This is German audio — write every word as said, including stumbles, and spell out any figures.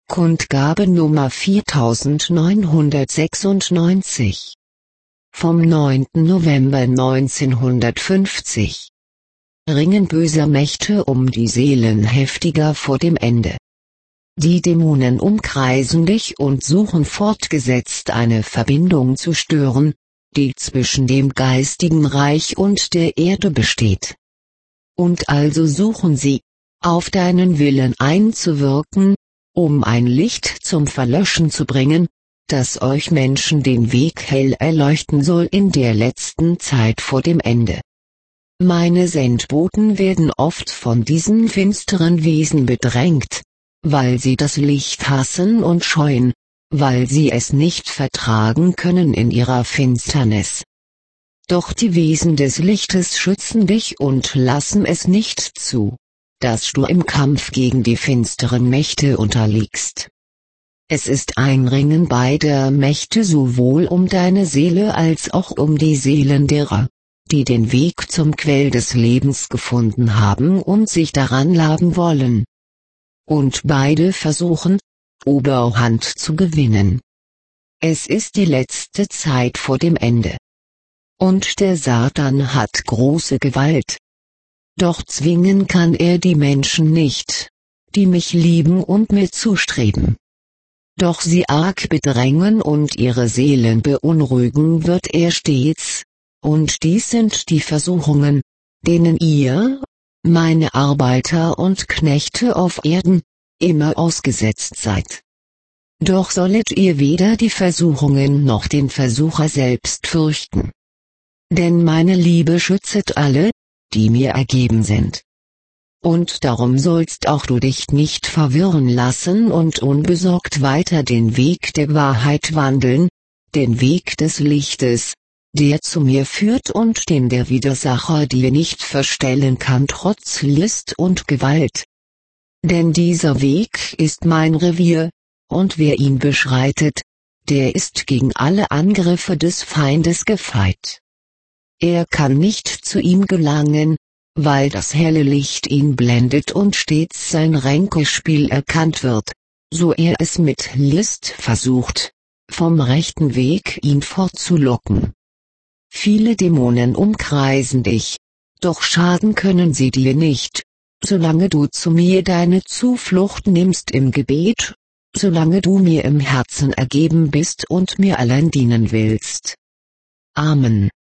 Kundgabe Nummer viertausendneunhundertsechsundneunzig vom neunten November neunzehnhundertfünfzig. Ringen böser Mächte um die Seelen heftiger vor dem Ende. Die Dämonen umkreisen dich und suchen fortgesetzt eine Verbindung zu stören, die zwischen dem geistigen Reich und der Erde besteht. Und also suchen sie, auf deinen Willen einzuwirken, um ein Licht zum Verlöschen zu bringen, das euch Menschen den Weg hell erleuchten soll in der letzten Zeit vor dem Ende. Meine Sendboten werden oft von diesen finsteren Wesen bedrängt, weil sie das Licht hassen und scheuen, weil sie es nicht vertragen können in ihrer Finsternis. Doch die Wesen des Lichtes schützen dich und lassen es nicht zu, dass du im Kampf gegen die finsteren Mächte unterliegst. Es ist ein Ringen beider Mächte sowohl um deine Seele als auch um die Seelen derer, die den Weg zum Quell des Lebens gefunden haben und sich daran laben wollen. Und beide versuchen, Oberhand zu gewinnen. Es ist die letzte Zeit vor dem Ende. Und der Satan hat große Gewalt. Doch zwingen kann er die Menschen nicht, die mich lieben und mir zustreben. Doch sie arg bedrängen und ihre Seelen beunruhigen wird er stets, und dies sind die Versuchungen, denen ihr, meine Arbeiter und Knechte auf Erden, immer ausgesetzt seid. Doch sollet ihr weder die Versuchungen noch den Versucher selbst fürchten. Denn meine Liebe schützet alle, die mir ergeben sind. Und darum sollst auch du dich nicht verwirren lassen und unbesorgt weiter den Weg der Wahrheit wandeln, den Weg des Lichtes, der zu mir führt und den der Widersacher dir nicht verstellen kann trotz List und Gewalt. Denn dieser Weg ist mein Revier, und wer ihn beschreitet, der ist gegen alle Angriffe des Feindes gefeit. Er kann nicht zu ihm gelangen, weil das helle Licht ihn blendet und stets sein Ränkespiel erkannt wird, so er es mit List versucht, vom rechten Weg ihn fortzulocken. Viele Dämonen umkreisen dich, doch schaden können sie dir nicht, solange du zu mir deine Zuflucht nimmst im Gebet, solange du mir im Herzen ergeben bist und mir allein dienen willst. Amen.